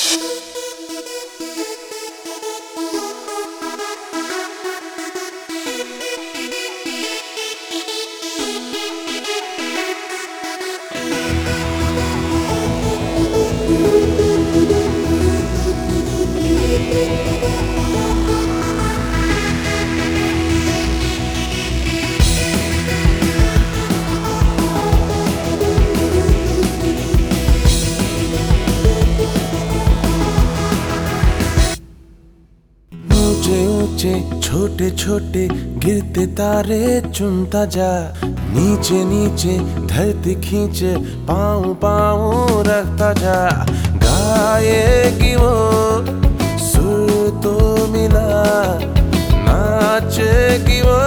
ऊंचे छोटे छोटे गिरते तारे चुनता जा, नीचे नीचे धरती खींचे पाँव पाँव रखता जा। गाएगी वो सुर तो मिला, नाचेगी वो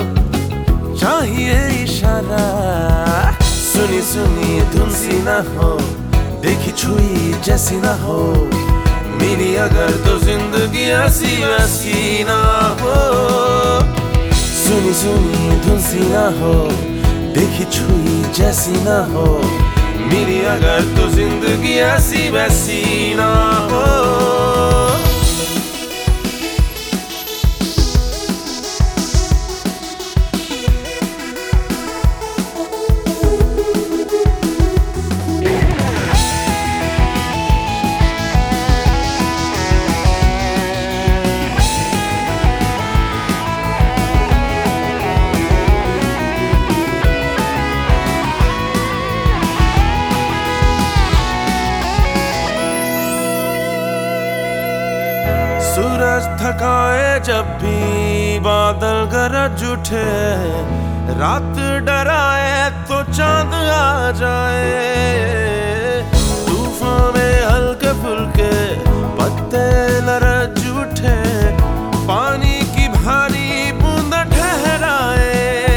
चाहिए इशारा। सुनी सुनी धुन सी ना हो, देखी छुई जैसी ना हो, मेरी अगर तो जिंदगी ऐसी वैसी ना हो। सुनी सुनी धुन सी ना हो, देखी छुई जैसी ना हो, मेरी अगर तो जिंदगी ऐसी वैसी ना हो। सूरज थकाए जब भी बादल गरज उठे, रात डराए तो चांद आ जाए। तूफान में हल्के फुल्के पत्ते लरज उठे, पानी की भारी बूंद ठहराए।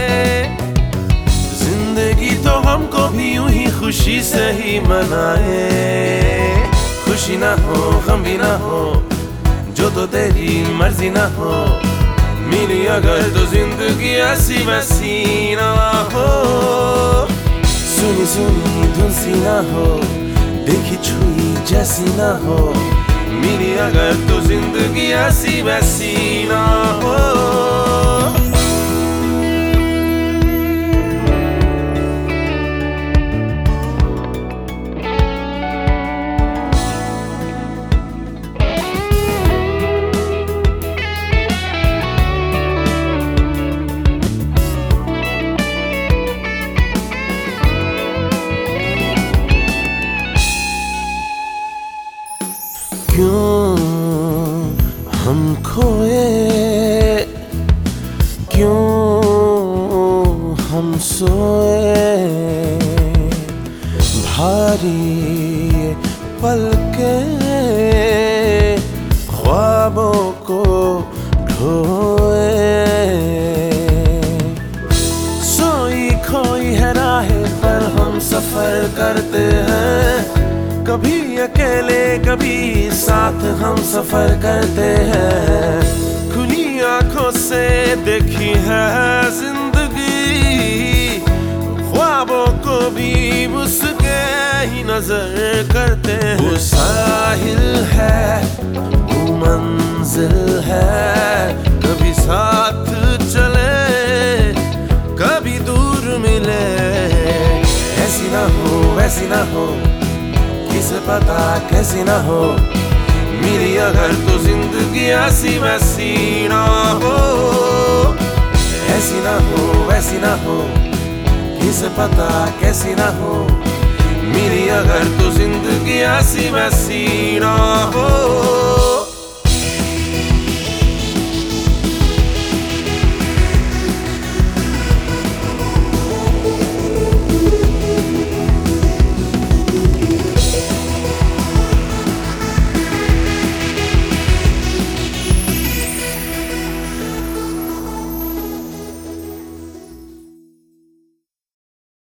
जिंदगी तो हमको भी यूं ही खुशी से ही मनाए। खुशी ना हो गम भी ना हो, जो तो तेरी मर्जी ना हो, मेरी अगर तो जिंदगी ऐसी वैसी ना हो। सुनी सुनी धुन सी ना हो, देखी छुई जैसी ना हो, मेरी अगर तो जिंदगी ऐसी वैसी ना हो। क्यों हम खोए, क्यों हम सोए, भारी पलके ख्वाबों को ढोए। सोई खोई है राहें पर हम सफर करते हैं, कभी अकेले कभी साथ हम सफर करते हैं। खुली आंखों से देखी है जिंदगी, ख्वाबों को भी उसके ही नजर करते हैं। वो साहिल है वो मंजिल है, कभी साथ चले कभी दूर मिले। ऐसी ना हो वैसी ना हो, किसे पता कैसी ना हो, मेरी अगर तो जिंदगी ऐसी वैसी ना हो। ऐसी ना हो वैसी ना हो, किसे पता कैसी ना हो, मेरी अगर तो जिंदगी ऐसी वैसी ना हो।